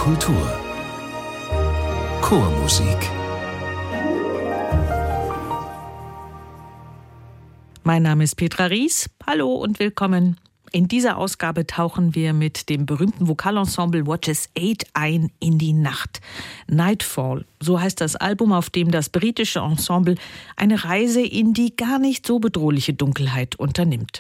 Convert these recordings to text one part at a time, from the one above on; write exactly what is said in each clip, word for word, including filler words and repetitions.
Kultur. Chormusik. Mein Name ist Petra Ries. Hallo und willkommen. In dieser Ausgabe tauchen wir mit dem berühmten Vokalensemble Watches Eight ein in die Nacht. Nightfall, so heißt das Album, auf dem das britische Ensemble eine Reise in die gar nicht so bedrohliche Dunkelheit unternimmt.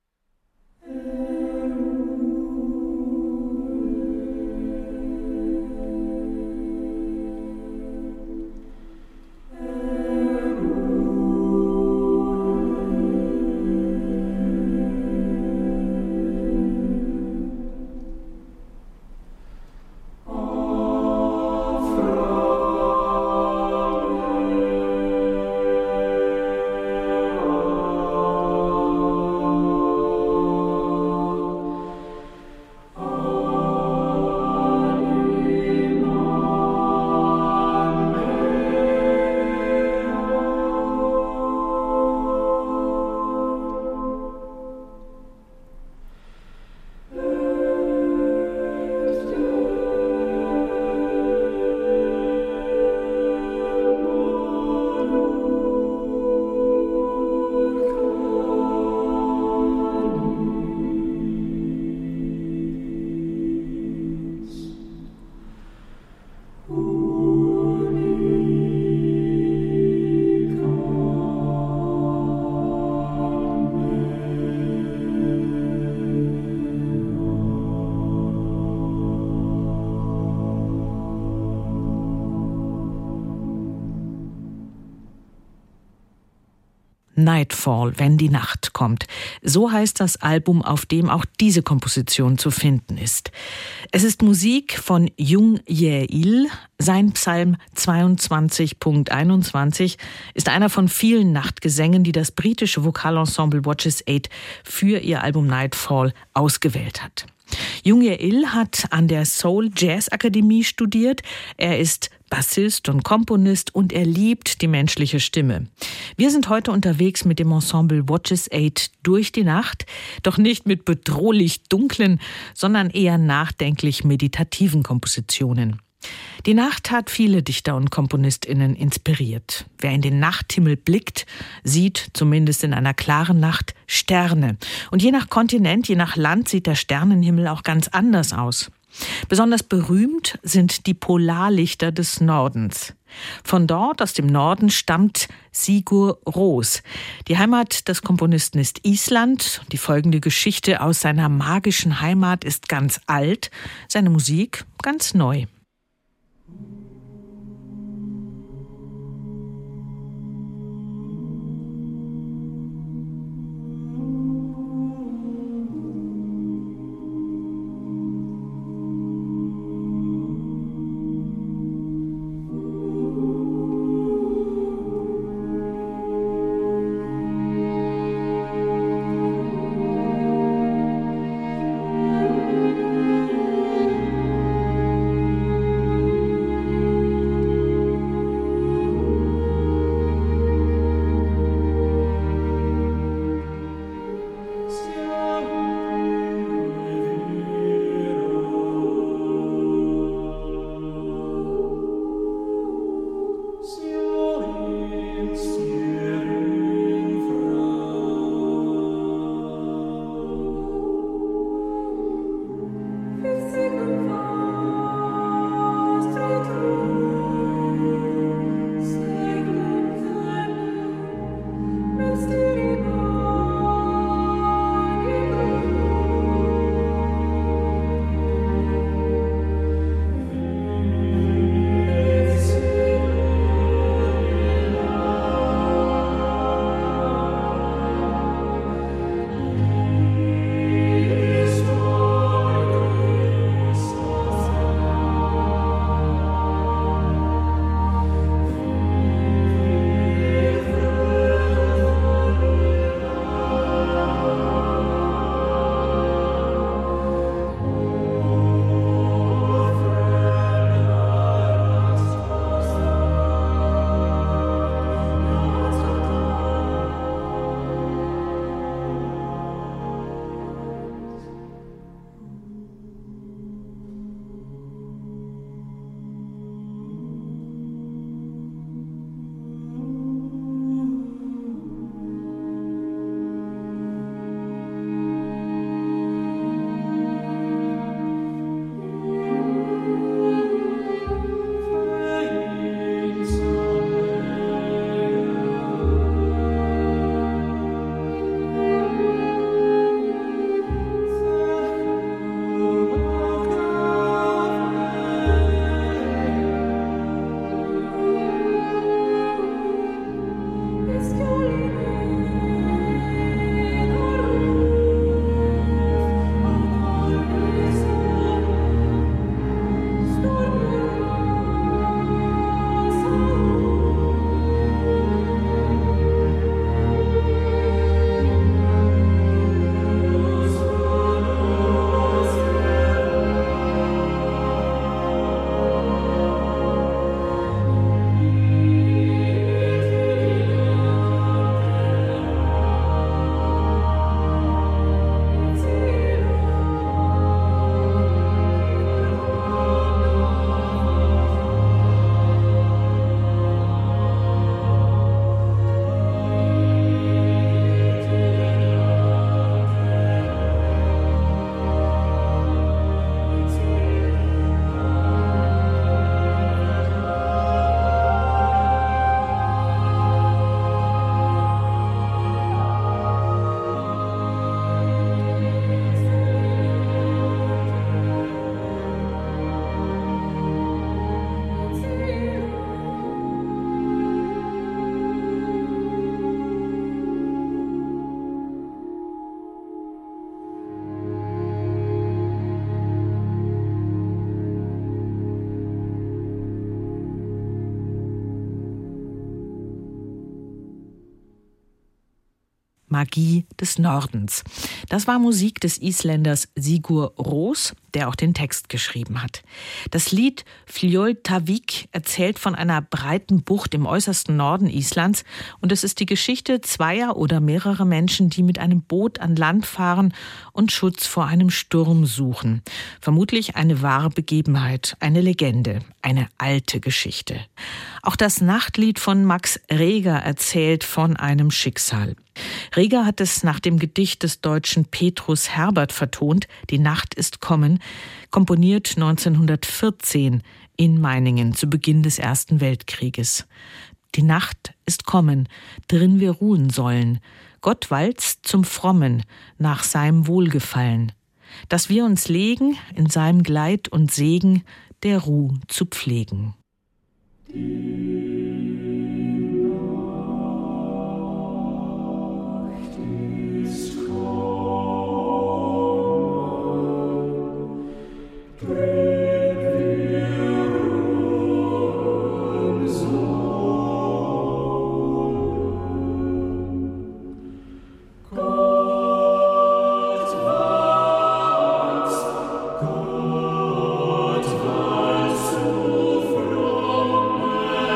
Nightfall, wenn die Nacht kommt. So heißt das Album, auf dem auch diese Komposition zu finden ist. Es ist Musik von Jung Ye-il. Sein Psalm zweiundzwanzig Punkt einundzwanzig ist einer von vielen Nachtgesängen, die das britische Vokalensemble Watches Eight für ihr Album Nightfall ausgewählt hat. Jung Ye-il hat an der Seoul Jazz Akademie studiert. Er ist Bassist und Komponist und er liebt die menschliche Stimme. Wir sind heute unterwegs mit dem Ensemble Watches Eight durch die Nacht, doch nicht mit bedrohlich dunklen, sondern eher nachdenklich meditativen Kompositionen. Die Nacht hat viele Dichter und KomponistInnen inspiriert. Wer in den Nachthimmel blickt, sieht, zumindest in einer klaren Nacht, Sterne. Und je nach Kontinent, je nach Land sieht der Sternenhimmel auch ganz anders aus. Besonders berühmt sind die Polarlichter des Nordens. Von dort, aus dem Norden, stammt Sigur Rós. Die Heimat des Komponisten ist Island. Die folgende Geschichte aus seiner magischen Heimat ist ganz alt, seine Musik ganz neu. Magie des Nordens. Das war Musik des Isländers Sigur Rós, der auch den Text geschrieben hat. Das Lied Fljótavik erzählt von einer breiten Bucht im äußersten Norden Islands und es ist die Geschichte zweier oder mehrerer Menschen, die mit einem Boot an Land fahren und Schutz vor einem Sturm suchen. Vermutlich eine wahre Begebenheit, eine Legende, eine alte Geschichte. Auch das Nachtlied von Max Reger erzählt von einem Schicksal. Reger hat es nach dem Gedicht des Deutschen Petrus Herbert vertont, Die Nacht ist kommen, komponiert neunzehnhundertvierzehn in Meiningen zu Beginn des Ersten Weltkrieges. Die Nacht ist kommen, drin wir ruhen sollen. Gott walzt zum Frommen, nach seinem Wohlgefallen. Dass wir uns legen, in seinem Gleit und Segen, der Ruh zu pflegen. Gott war zu fromm.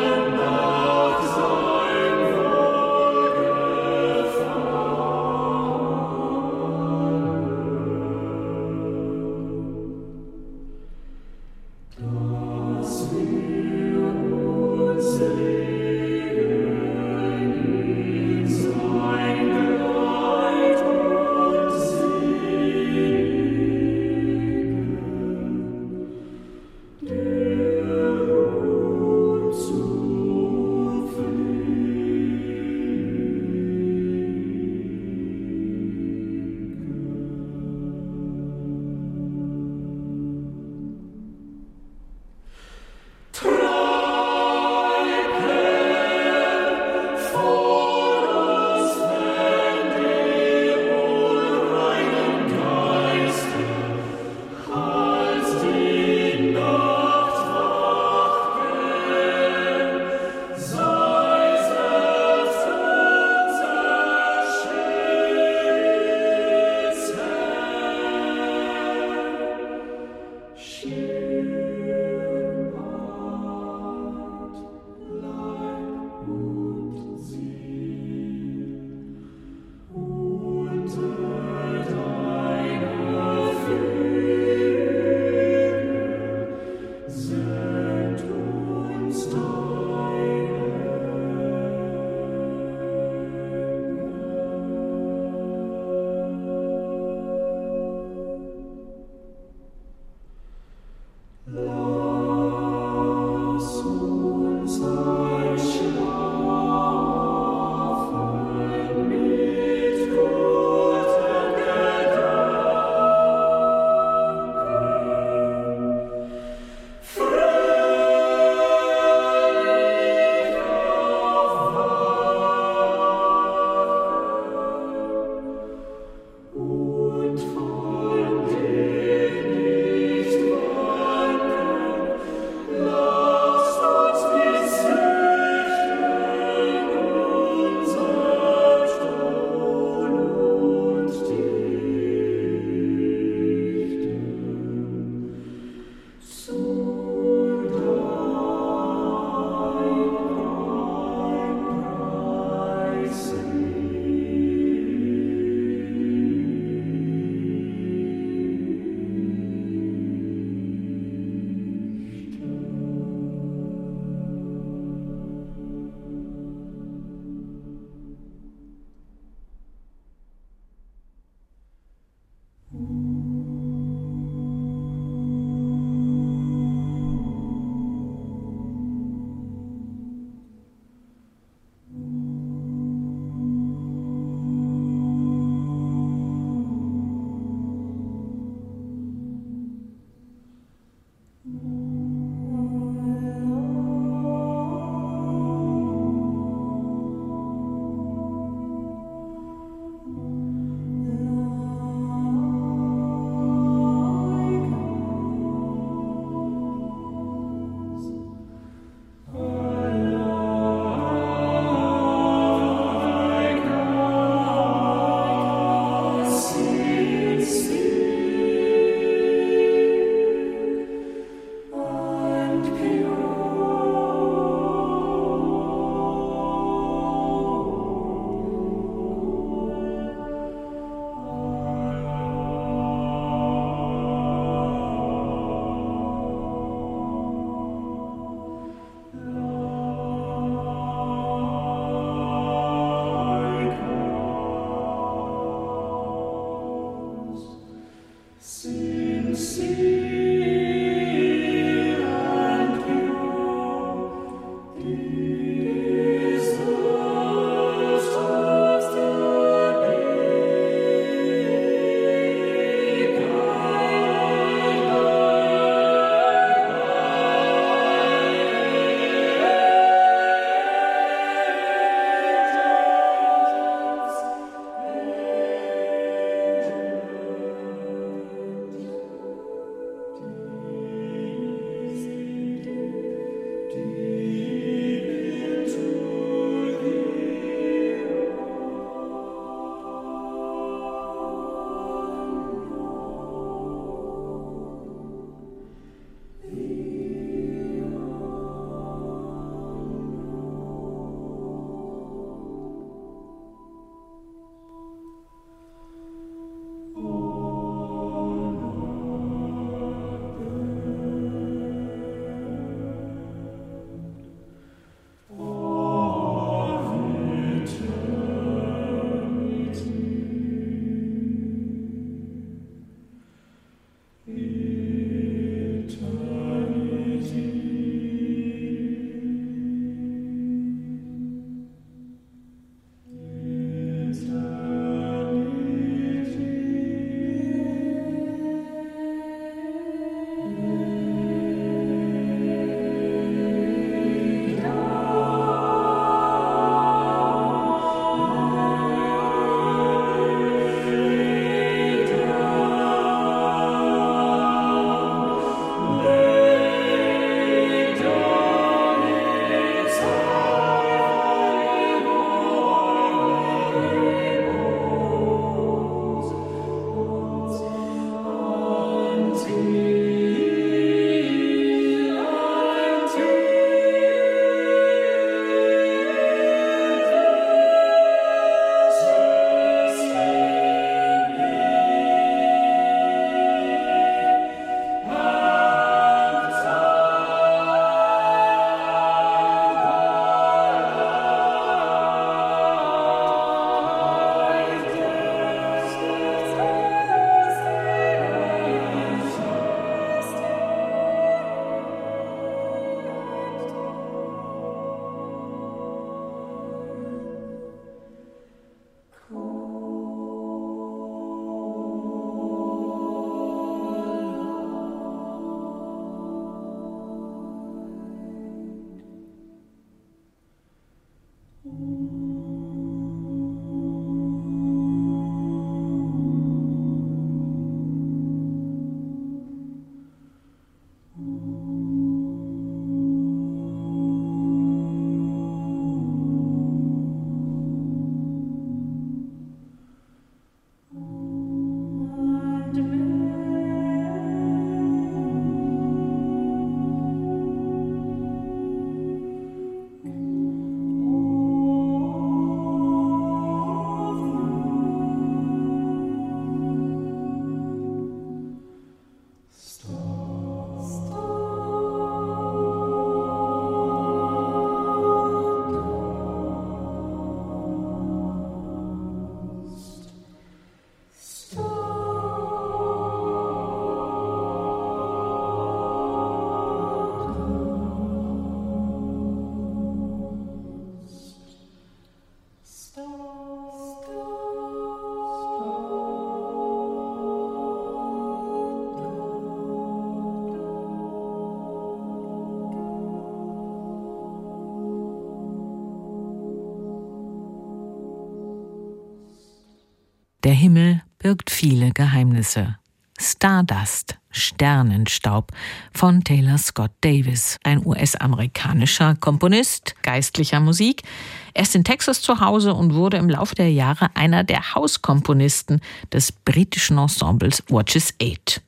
Der Himmel birgt viele Geheimnisse. Stardust, Sternenstaub von Taylor Scott Davis, ein U S-amerikanischer Komponist geistlicher Musik. Er ist in Texas zu Hause und wurde im Laufe der Jahre einer der Hauskomponisten des britischen Ensembles Watches Eight.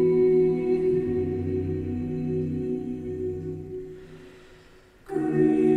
Green.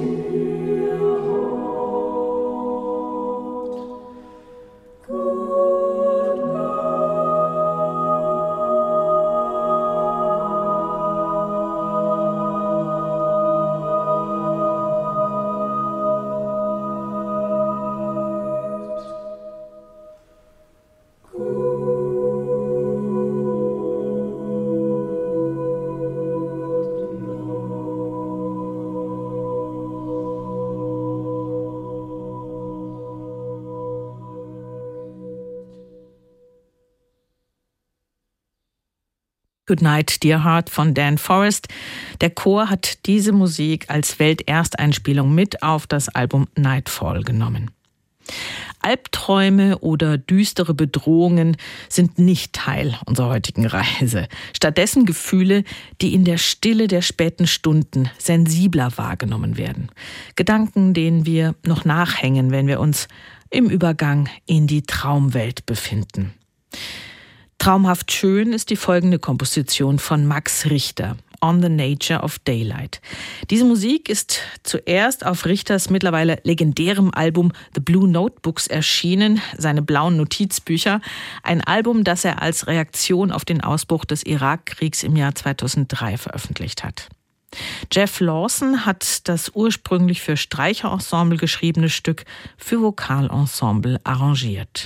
Goodnight, Dear Heart von Dan Forrest. Der Chor hat diese Musik als Weltersteinspielung mit auf das Album Nightfall genommen. Albträume oder düstere Bedrohungen sind nicht Teil unserer heutigen Reise. Stattdessen Gefühle, die in der Stille der späten Stunden sensibler wahrgenommen werden. Gedanken, denen wir noch nachhängen, wenn wir uns im Übergang in die Traumwelt befinden. Traumhaft schön ist die folgende Komposition von Max Richter, On the Nature of Daylight. Diese Musik ist zuerst auf Richters mittlerweile legendärem Album The Blue Notebooks erschienen, seine blauen Notizbücher, ein Album, das er als Reaktion auf den Ausbruch des Irakkriegs im Jahr zweitausenddrei veröffentlicht hat. Jeff Lawson hat das ursprünglich für Streicherensemble geschriebene Stück für Vokalensemble arrangiert.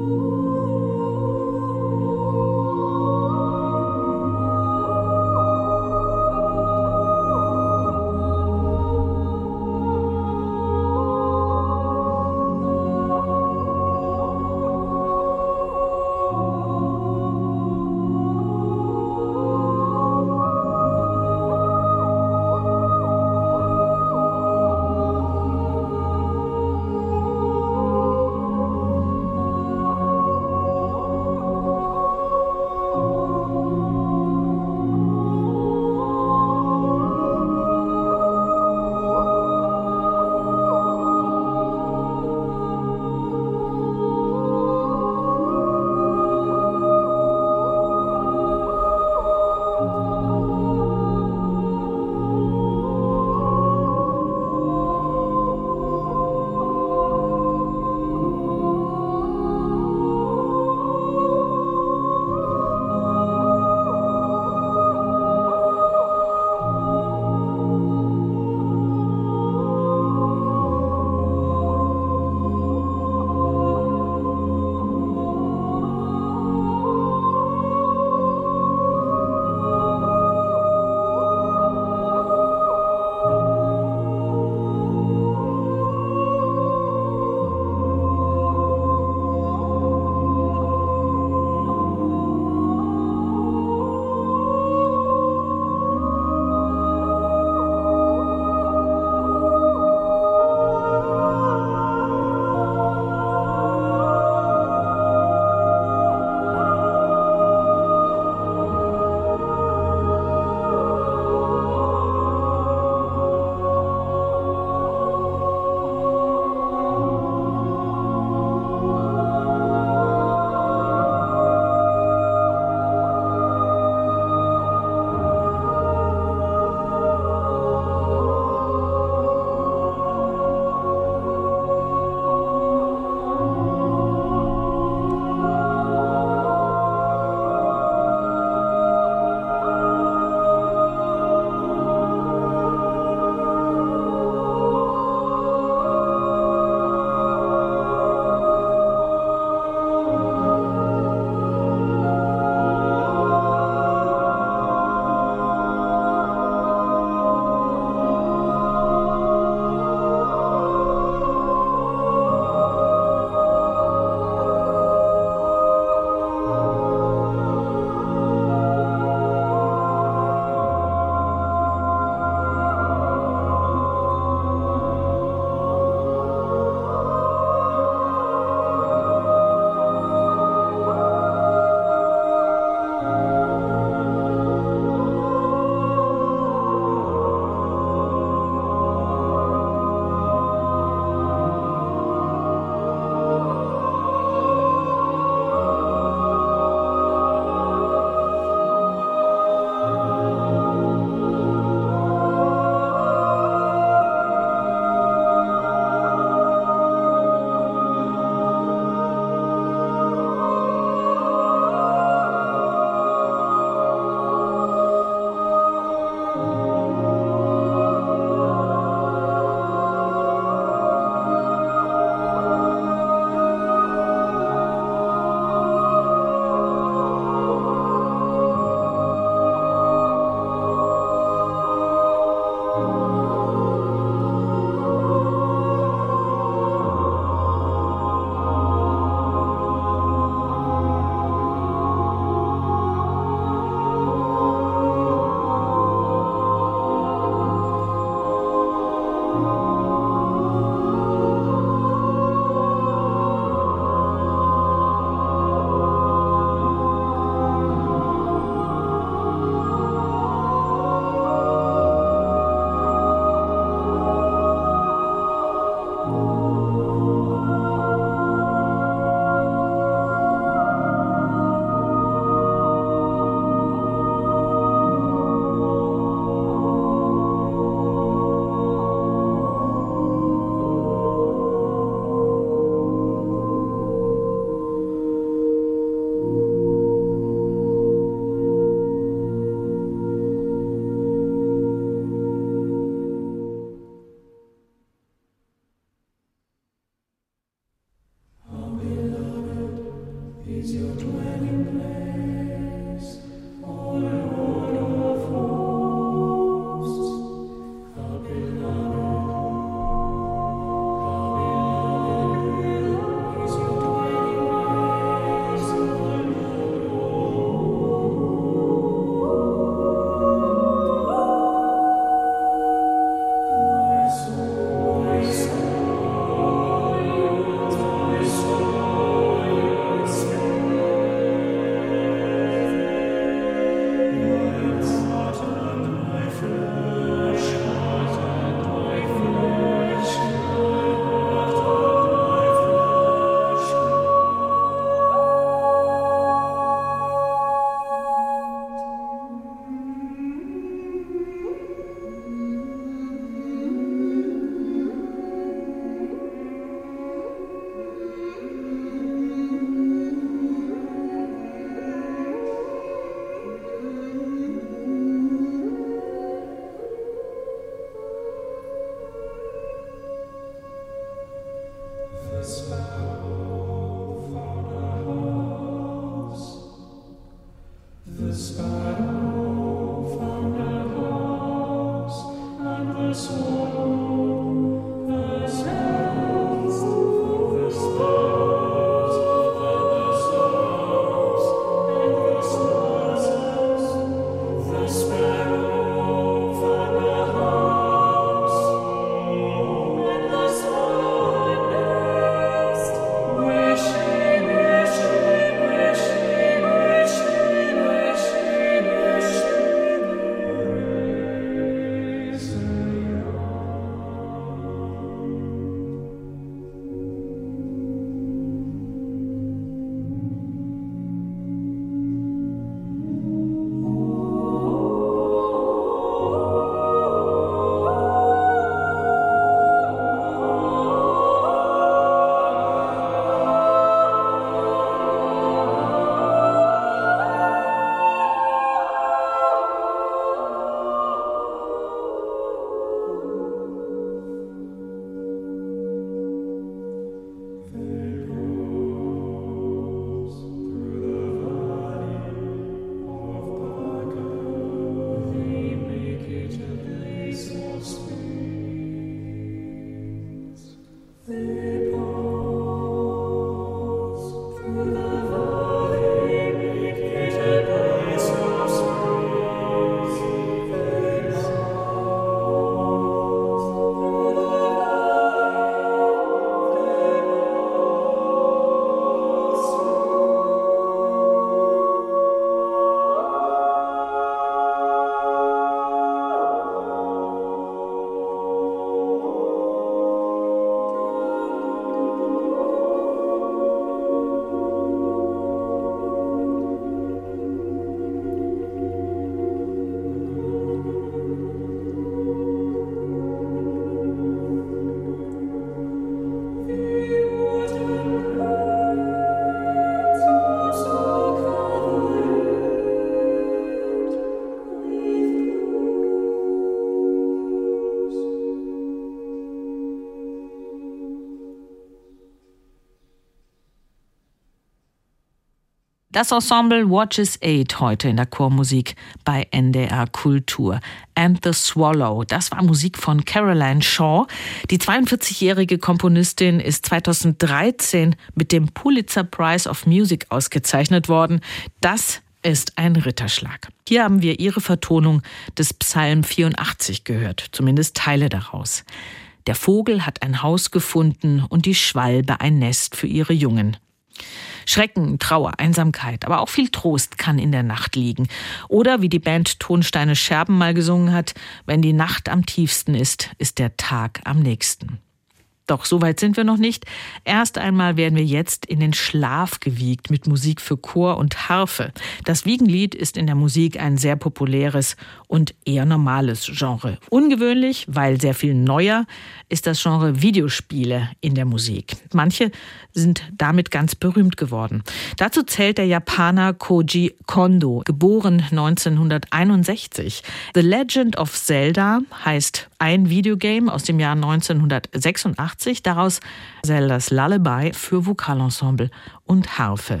Das Ensemble Watches Eight heute in der Chormusik bei N D R Kultur. And the Swallow, das war Musik von Caroline Shaw. Die zweiundvierzigjährige Komponistin ist zweitausenddreizehn mit dem Pulitzer Prize of Music ausgezeichnet worden. Das ist ein Ritterschlag. Hier haben wir ihre Vertonung des Psalm vierundachtzig gehört, zumindest Teile daraus. Der Vogel hat ein Haus gefunden und die Schwalbe ein Nest für ihre Jungen. Schrecken, Trauer, Einsamkeit, aber auch viel Trost kann in der Nacht liegen. Oder wie die Band Tonsteine Scherben mal gesungen hat, wenn die Nacht am tiefsten ist, ist der Tag am nächsten. Doch so weit sind wir noch nicht. Erst einmal werden wir jetzt in den Schlaf gewiegt mit Musik für Chor und Harfe. Das Wiegenlied ist in der Musik ein sehr populäres und eher normales Genre. Ungewöhnlich, weil sehr viel neuer, ist das Genre Videospiele in der Musik. Manche sind damit ganz berühmt geworden. Dazu zählt der Japaner Koji Kondo, geboren neunzehnhunderteinundsechzig. The Legend of Zelda heißt ein Videogame aus dem Jahr neunzehnhundertsechsundachtzig, daraus Zeldas Lullaby für Vokalensemble und Harfe.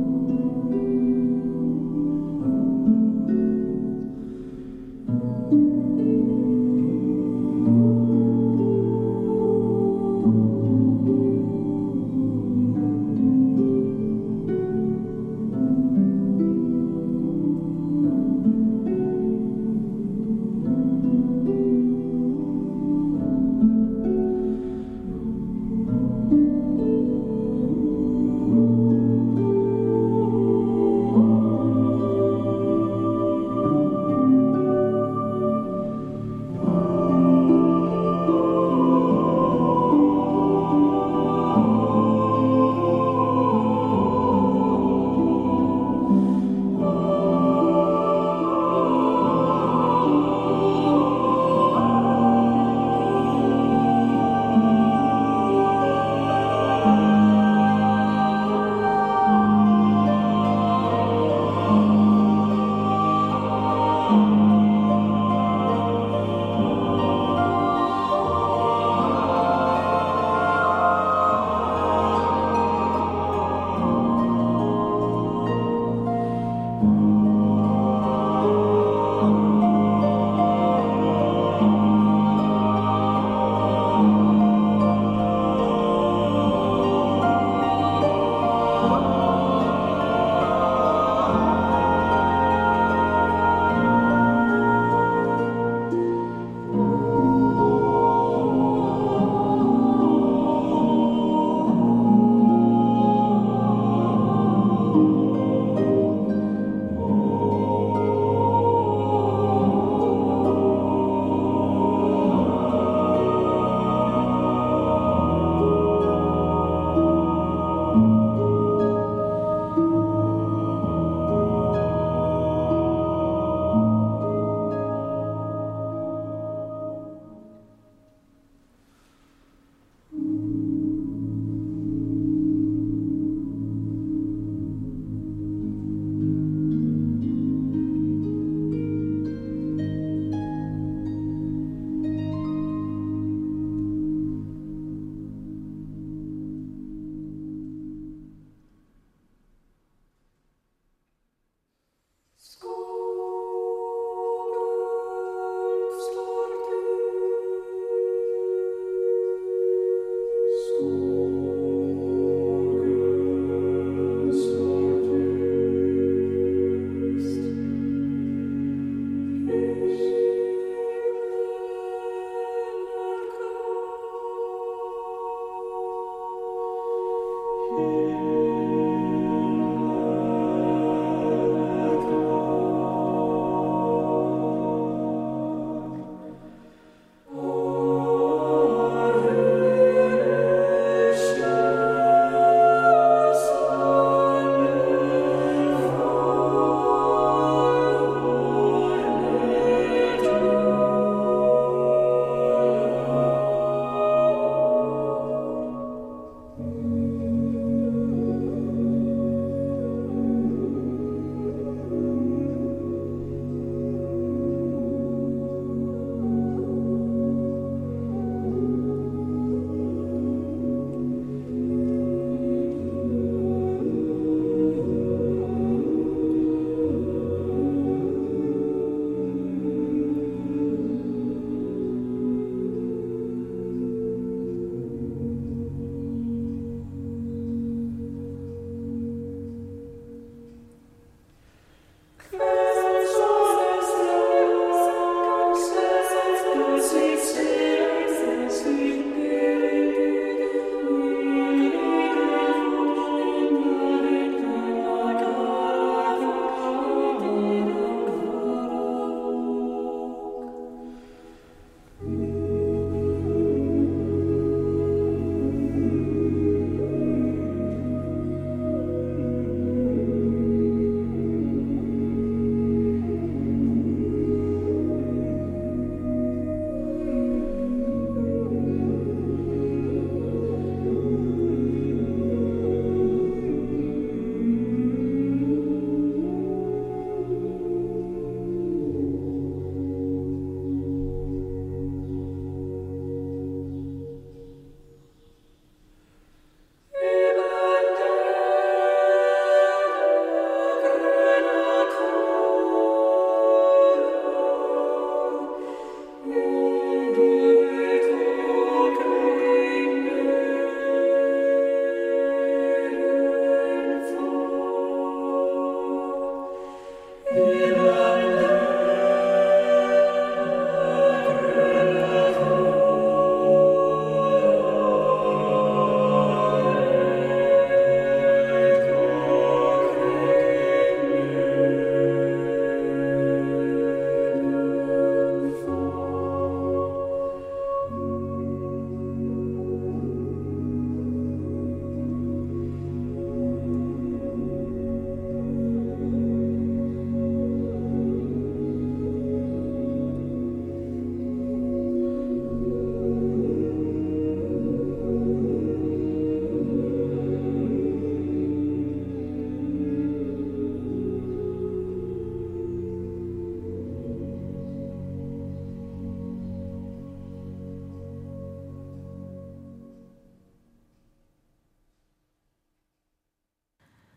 Thank you.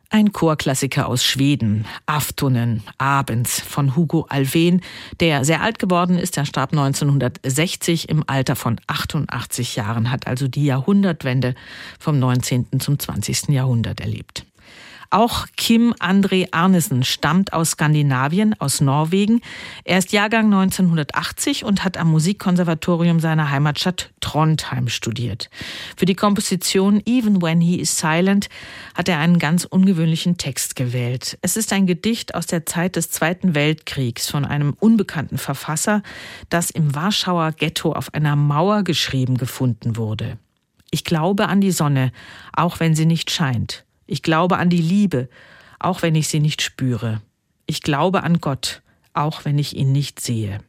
Ein Chorklassiker aus Schweden, Aftonen, abends von Hugo Alfvén, der sehr alt geworden ist. Er starb neunzehnhundertsechzig im Alter von achtundachtzig Jahren, hat also die Jahrhundertwende vom neunzehnten zum zwanzigsten Jahrhundert erlebt. Auch Kim André Arnesen stammt aus Skandinavien, aus Norwegen. Er ist Jahrgang neunzehnhundertachtzig und hat am Musikkonservatorium seiner Heimatstadt Trondheim studiert. Für die Komposition Even When He Is Silent hat er einen ganz ungewöhnlichen Text gewählt. Es ist ein Gedicht aus der Zeit des Zweiten Weltkriegs von einem unbekannten Verfasser, das im Warschauer Ghetto auf einer Mauer geschrieben gefunden wurde. Ich glaube an die Sonne, auch wenn sie nicht scheint. Ich glaube an die Liebe, auch wenn ich sie nicht spüre. Ich glaube an Gott, auch wenn ich ihn nicht sehe.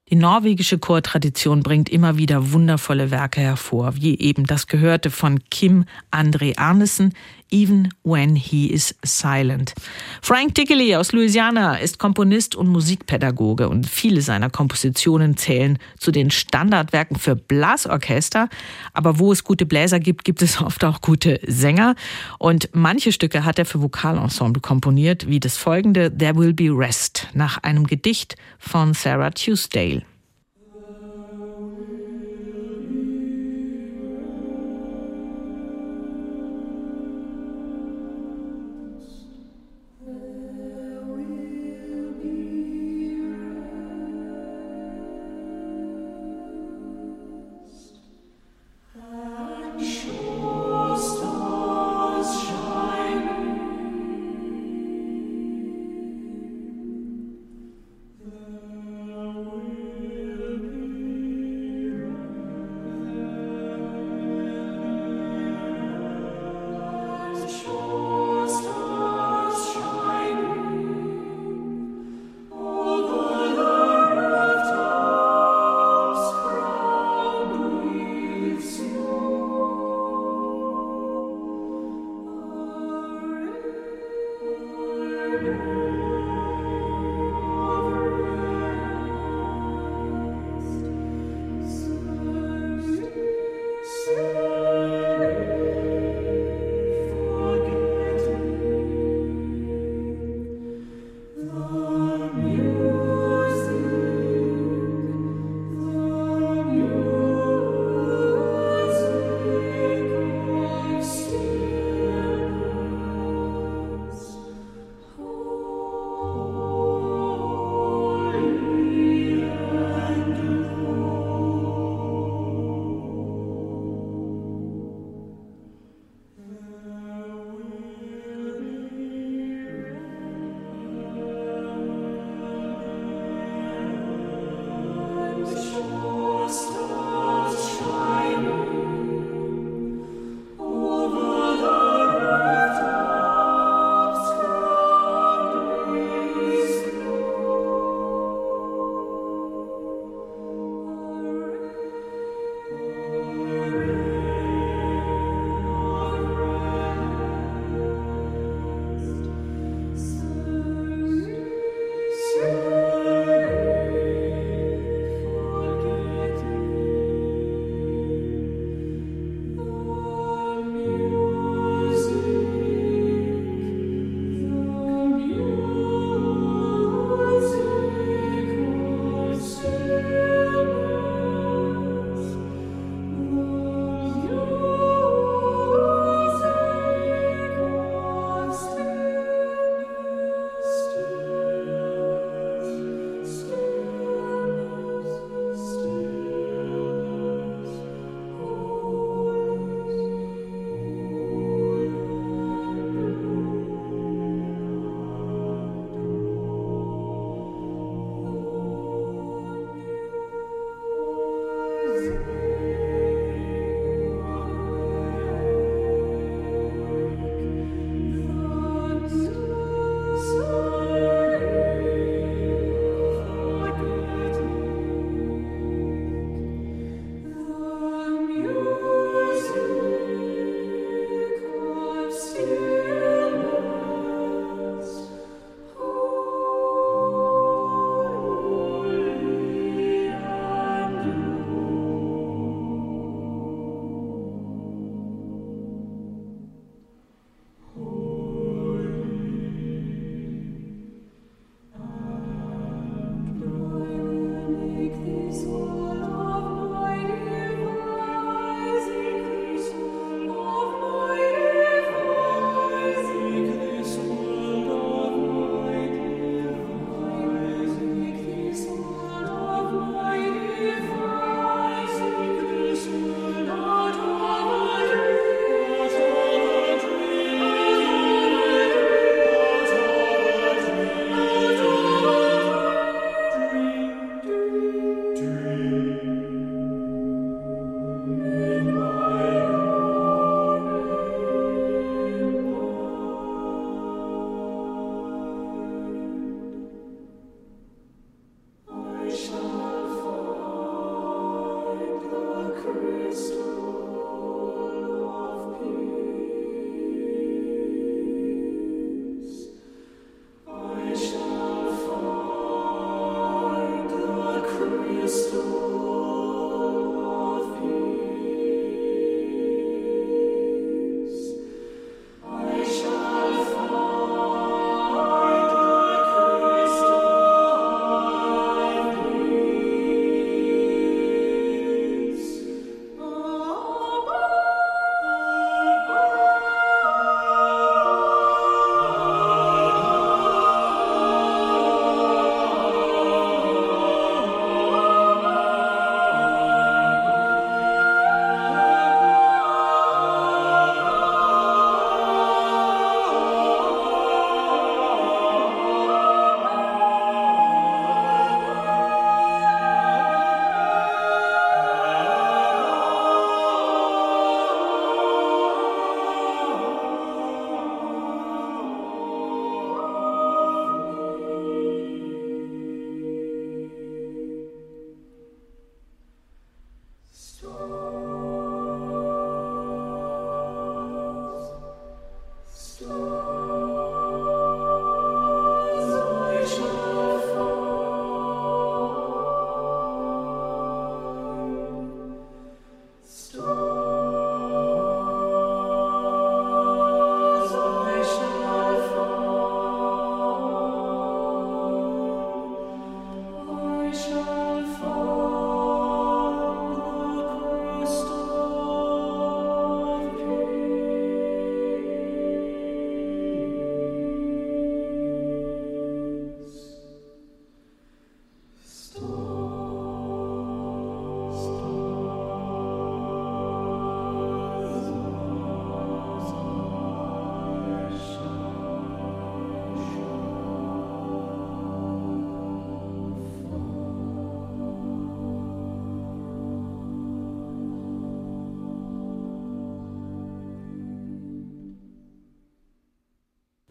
Die norwegische Chortradition bringt immer wieder wundervolle Werke hervor, wie eben das Gehörte von Kim André Arnesen, Even When He Is Silent. Frank Tickely aus Louisiana ist Komponist und Musikpädagoge und viele seiner Kompositionen zählen zu den Standardwerken für Blasorchester. Aber wo es gute Bläser gibt, gibt es oft auch gute Sänger. Und manche Stücke hat er für Vokalensemble komponiert, wie das folgende There Will Be Rest nach einem Gedicht von Sarah Tuesdale. There will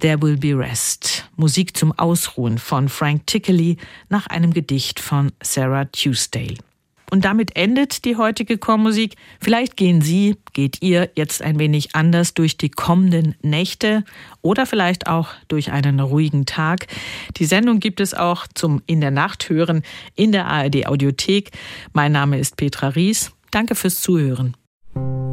There Will Be Rest. Musik zum Ausruhen von Frank Tickely nach einem Gedicht von Sarah Tuesdale. Und damit endet die heutige Chormusik. Vielleicht gehen Sie, geht ihr jetzt ein wenig anders durch die kommenden Nächte oder vielleicht auch durch einen ruhigen Tag. Die Sendung gibt es auch zum In der Nacht hören in der A R D Audiothek. Mein Name ist Petra Ries. Danke fürs Zuhören.